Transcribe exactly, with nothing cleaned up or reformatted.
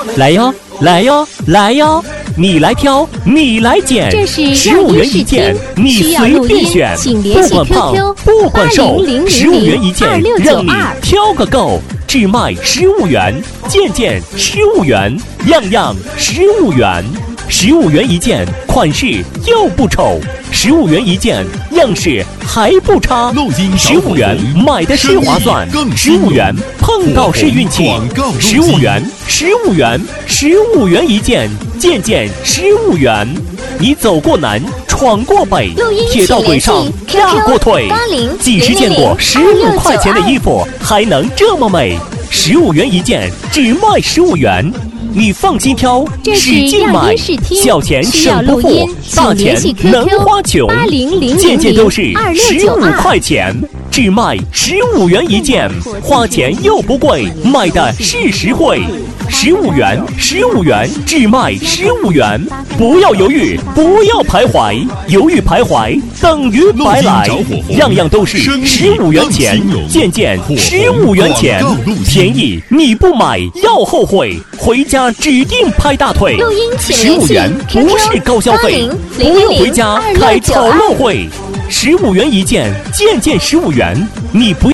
来哟，来哟，来哟！你来挑，你来捡， 这是十五元一件，你随便选，不管胖，不管瘦，十五元一件，让你挑个够。只卖十五元，件件十五元，样样十五元。十五元一件，款式又不丑；十五元一件，样式还不差。十五元买的是划算，十五元碰到是运气。十五元，十五元，十五元一件，件件十五元。你走过南，闯过北，铁道轨上压过腿，几时见过十五块钱的衣服还能这么美？十五元一件，只卖十五元。你放心挑，使劲买，小钱省不付，大钱能花穷，件件都是十五块钱，只卖十五元一件，花钱又不贵，买的是实惠。十五元，十五元，只卖十五元，不要犹豫，不要徘徊，犹豫徘徊等于白来。样样都是十五元钱，件件十五元钱，便宜你不买要后悔，回家指定拍大腿。十五元不是高消费，不用回家开讨论会。十五元一件，件件十五元，你不